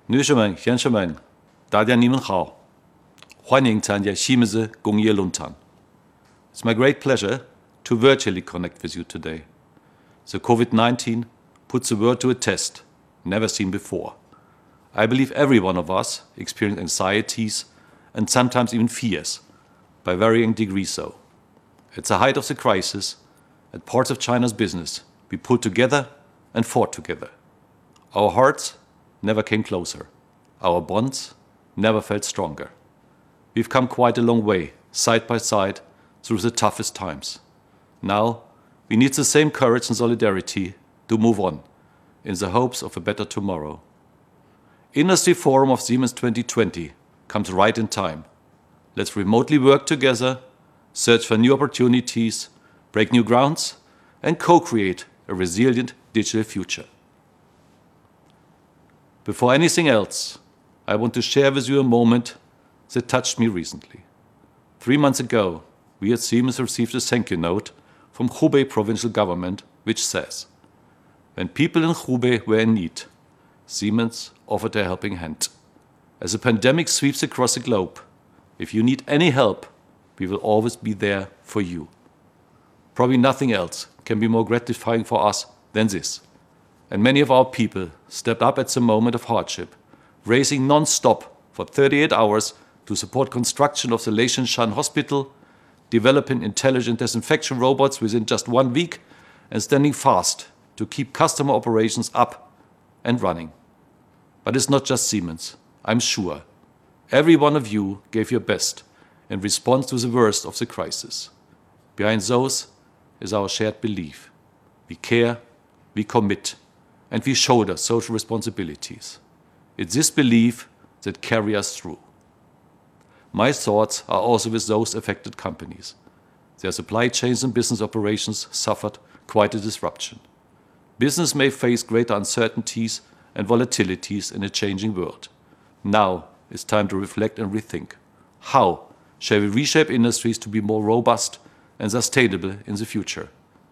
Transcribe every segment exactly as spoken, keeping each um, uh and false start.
女士们、先生们，大家你们好，欢迎参加西门子工业论坛。It's my great pleasure to virtually connect with you today. The COVID nineteen puts the world to a test never seen before. I believe every one of us experienced anxieties and sometimes even fears, by varying degrees so. At the height of the crisis, at parts of China's business, we pulled together and fought together. Our hearts never came closer. Our bonds never felt stronger. We've come quite a long way, side by side, through the toughest times. Now, we need the same courage and solidarity to move on, in the hopes of a better tomorrow. Industry Forum of Siemens twenty twenty comes right in time. Let's remotely work together, search for new opportunities, break new grounds, and co-create a resilient digital future. Before anything else, I want to share with you a moment that touched me recently. Three months ago, we at Siemens received a thank you note from Hubei provincial government, which says, "When people in Hubei were in need, Siemens offered a helping hand. As the pandemic sweeps across the globe, if you need any help, we will always be there for you." Probably nothing else can be more gratifying for us than this. And many of our people stepped up at the moment of hardship, racing non-stop for thirty-eight hours to support construction of the Leishan Hospital, developing intelligent disinfection robots within just one week, and standing fast to keep customer operations up and running. But it's not just Siemens, I'm sure. Every one of you gave your best in response to the worst of the crisis. Behind those is our shared belief. We care, we commit, and we shoulder social responsibilities. It's this belief that carries us through. My thoughts are also with those affected companies. Their supply chains and business operations suffered quite a disruption. Business may face greater uncertainties and volatilities in a changing world. Now it's time to reflect and rethink. How shall we reshape industries to be more robust and sustainable in the future?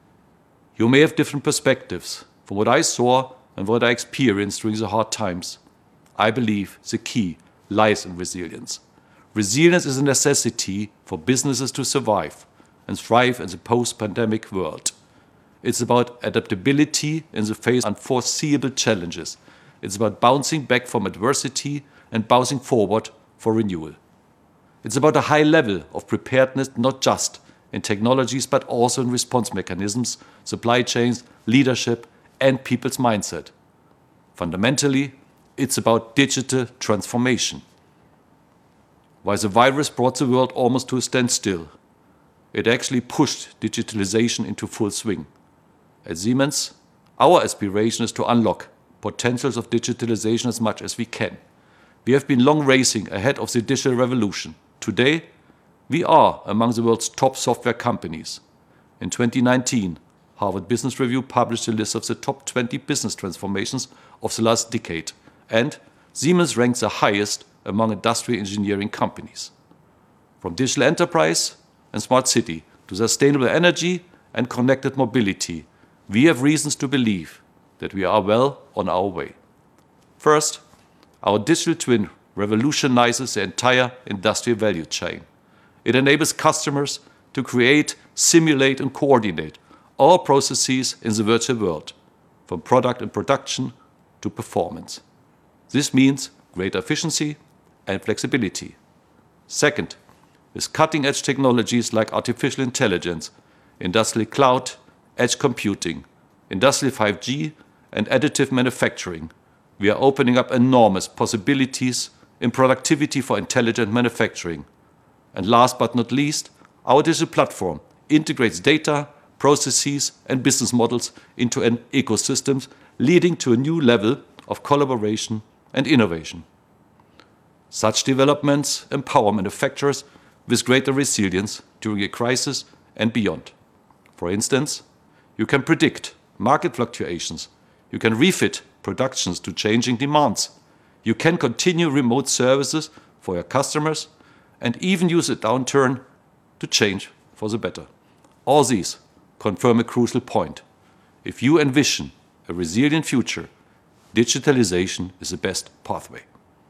You may have different perspectives. From what I saw and what I experienced during the hard times, I believe the key lies in resilience. Resilience is a necessity for businesses to survive and thrive in the post-pandemic world. It's about adaptability in the face of unforeseeable challenges. It's about bouncing back from adversity and bouncing forward for renewal. It's about a high level of preparedness, not just in technologies, but also in response mechanisms, supply chains, leadership, and people's mindset. Fundamentally, it's about digital transformation. While the virus brought the world almost to a standstill, it actually pushed digitalization into full swing. At Siemens, our aspiration is to unlock potentials of digitalization as much as we can. We have been long racing ahead of the digital revolution. Today, we are among the world's top software companies. In twenty nineteen, Harvard Business Review published a list of the top twenty business transformations of the last decade, and Siemens ranks the highest among industrial engineering companies. From digital enterprise and smart city to sustainable energy and connected mobility, we have reasons to believe that we are well on our way. First, our digital twin revolutionizes the entire industrial value chain. It enables customers to create, simulate, and coordinate all processes in the virtual world, from product and production to performance. This means greater efficiency and flexibility. Second, with cutting-edge technologies like artificial intelligence, industrial cloud, edge computing, industrial five G, and additive manufacturing, we are opening up enormous possibilities in productivity for intelligent manufacturing. And last but not least, our digital platform integrates data, processes, and business models into an ecosystem, leading to a new level of collaboration and innovation. Such developments empower manufacturers with greater resilience during a crisis and beyond. For instance, you can predict market fluctuations, you can refit productions to changing demands, you can continue remote services for your customers, and even use a downturn to change for the better. All these confirm a crucial point. If you envision a resilient future, digitalization is the best pathway.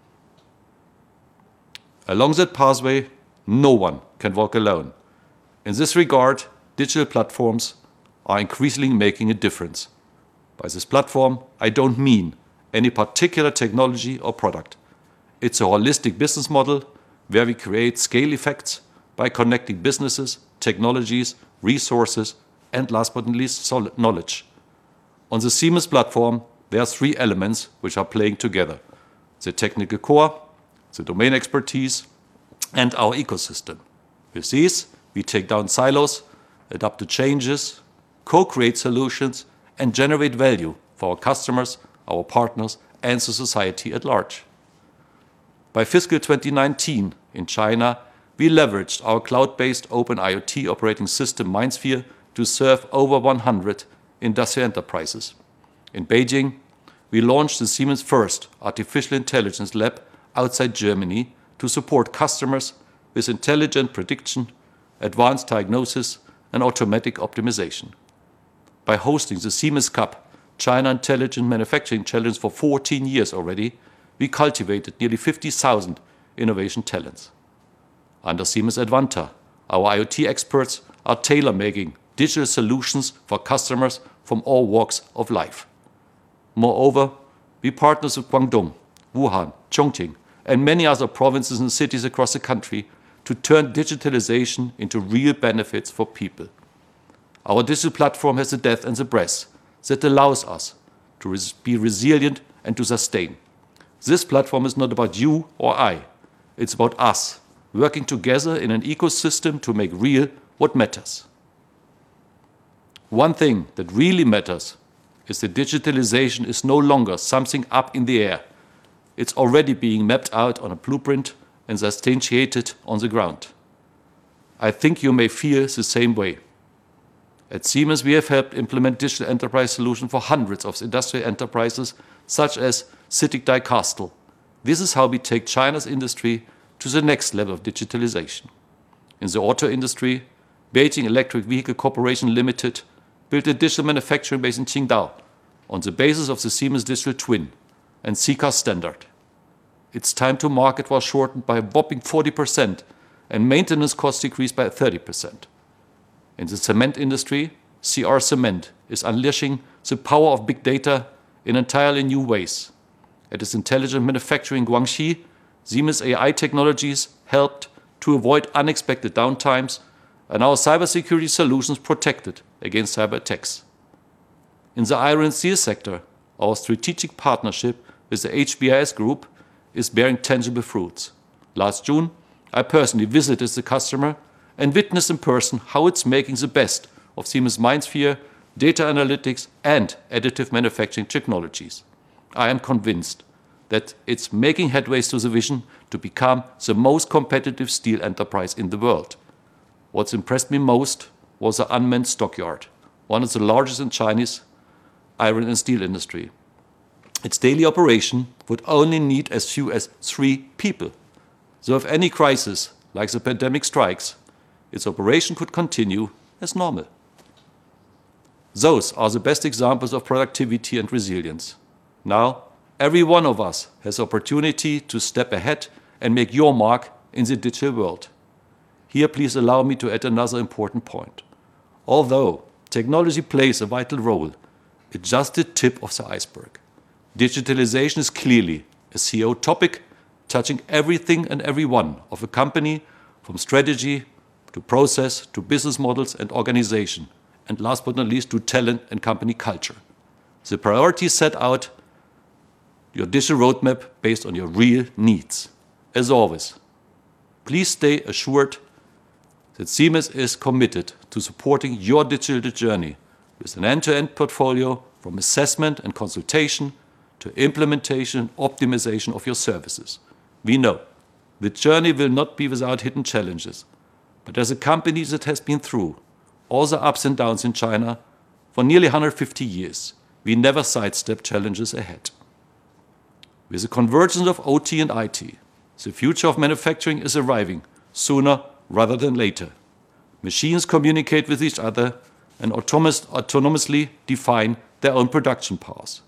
Along that pathway, no one can walk alone. In this regard, digital platforms are increasingly making a difference. By this platform, I don't mean any particular technology or product. It's a holistic business model where we create scale effects by connecting businesses, technologies, resources, and last but not least, solid knowledge. On the Siemens platform, there are three elements which are playing together: the technical core, the domain expertise, and our ecosystem. With these, we take down silos, adapt to changes, co-create solutions, and generate value for our customers, our partners, and the society at large. By fiscal twenty nineteen, in China, we leveraged our cloud-based open IoT operating system MindSphere to serve over one hundred industrial enterprises. In Beijing, we launched the Siemens first artificial intelligence lab outside Germany to support customers with intelligent prediction, advanced diagnosis, and automatic optimization. By hosting the Siemens Cup China Intelligent Manufacturing Challenge for fourteen years already, we cultivated nearly fifty thousand innovation talents. Under Siemens Advanta, our IoT experts are tailor-making digital solutions for customers from all walks of life. Moreover, we partner with Guangdong, Wuhan, Chongqing, and many other provinces and cities across the country to turn digitalization into real benefits for people. Our digital platform has the depth and the breadth that allows us to res- be resilient and to sustain. This platform is not about you or I. It's about us, working together in an ecosystem to make real what matters. One thing that really matters is that digitalization is no longer something up in the air. It's already being mapped out on a blueprint and substantiated on the ground. I think you may feel the same way. At Siemens, we have helped implement digital enterprise solutions for hundreds of industrial enterprises, such as CITIC Die-Castle. This is how we take China's industry to the next level of digitalization. In the auto industry, Beijing Electric Vehicle Corporation Limited built a digital manufacturing base in Qingdao on the basis of the Siemens Digital Twin and C C A S standard. Its time to market was shortened by a whopping forty percent and maintenance costs decreased by thirty percent. In the cement industry, C R Cement is unleashing the power of big data in entirely new ways. At its intelligent manufacturing in Guangxi, Siemens A I technologies helped to avoid unexpected downtimes, and our cybersecurity solutions protected against cyber attacks. In the iron and steel sector, our strategic partnership with the H B I S Group is bearing tangible fruits. Last June, I personally visited the customer and witnessed in person how it's making the best of Siemens MindSphere, data analytics, and additive manufacturing technologies. I am convinced that it's making headways to the vision to become the most competitive steel enterprise in the world. What's impressed me most was the unmanned stockyard, one of the largest in Chinese iron and steel industry. Its daily operation would only need as few as three people. So if any crisis, like the pandemic, strikes, its operation could continue as normal. Those are the best examples of productivity and resilience. Now, every one of us has opportunity to step ahead and make your mark in the digital world. Here, please allow me to add another important point. Although technology plays a vital role, it's just the tip of the iceberg. Digitalization is clearly a C E O topic touching everything and everyone of a company, from strategy to process to business models and organization, and last but not least to talent and company culture. The priorities set out your digital roadmap based on your real needs. As always, please stay assured that Siemens is committed to supporting your digital journey with an end-to-end portfolio from assessment and consultation to implementation and optimization of your services. We know the journey will not be without hidden challenges, but as a company that has been through all the ups and downs in China for nearly one hundred fifty years, we never sidestep challenges ahead. With the convergence of O T and I T, the future of manufacturing is arriving sooner rather than later. Machines communicate with each other and autonomous, autonomously define their own production paths.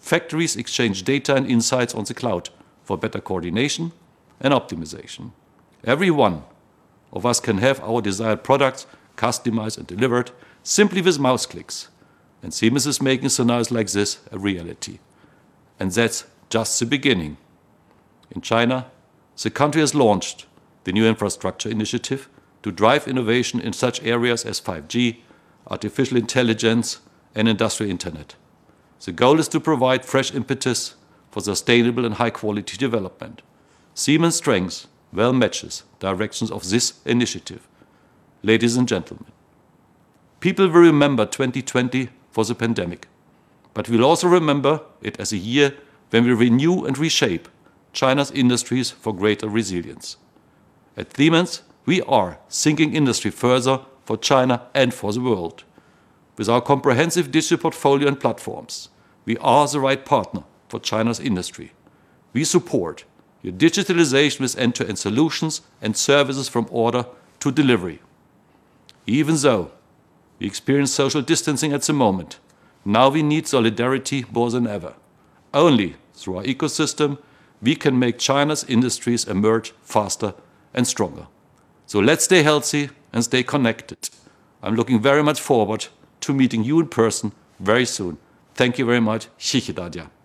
Factories exchange data and insights on the cloud for better coordination and optimization. Every one of us can have our desired products customized and delivered simply with mouse clicks. And Siemens is making scenarios like this a reality. And that's just the beginning. In China, the country has launched the new infrastructure initiative to drive innovation in such areas as five G, artificial intelligence, and industrial internet. The goal is to provide fresh impetus for sustainable and high-quality development. Siemens' strength well matches directions of this initiative. Ladies and gentlemen, people will remember twenty twenty for the pandemic, but we'll also remember it as a year when we renew and reshape China's industries for greater resilience. At Siemens, we are thinking industry further for China and for the world. With our comprehensive digital portfolio and platforms, we are the right partner for China's industry. We support your digitalization with end-to-end solutions and services from order to delivery. Even though we experience social distancing at the moment, now we need solidarity more than ever. Only through our ecosystem, we can make China's industries emerge faster and stronger. So let's stay healthy and stay connected. I'm looking very much forward to meeting you in person very soon. Thank you very much. Xie xie dajiā.